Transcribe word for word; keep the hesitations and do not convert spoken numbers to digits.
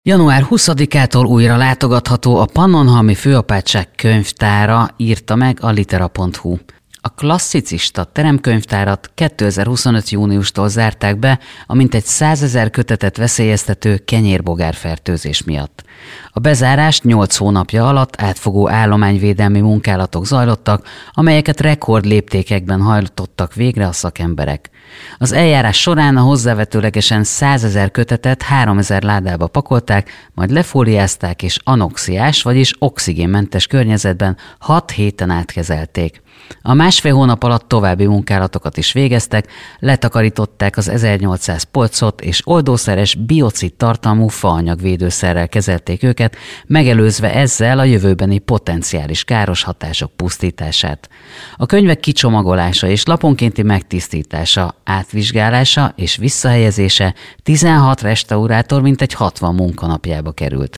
január huszadikától újra látogatható a Pannonhalmi Főapátság könyvtára, írta meg a litera pont hu. A klasszicista teremkönyvtárat kétezer-huszonöt júniustól zárták be a mintegy százezer kötetet veszélyeztető kenyérbogárfertőzés miatt. A bezárást nyolc hónapja alatt átfogó állományvédelmi munkálatok zajlottak, amelyeket rekord léptékekben hajtottak végre a szakemberek. Az eljárás során a hozzávetőlegesen százezer kötetet háromezer ládába pakolták, majd lefóliázták és anoxiás, vagyis oxigénmentes környezetben hat héten át kezelték. A másfél hónap alatt további munkálatokat is végeztek, letakarították az ezernyolcszáz polcot és oldószeres biocid tartalmú faanyagvédőszerrel kezelték őket, megelőzve ezzel a jövőbeni potenciális káros hatások pusztítását. A könyvek kicsomagolása és laponkénti megtisztítása, átvizsgálása és visszahelyezése tizenhat restaurátor mintegy hatvan munkanapjába került.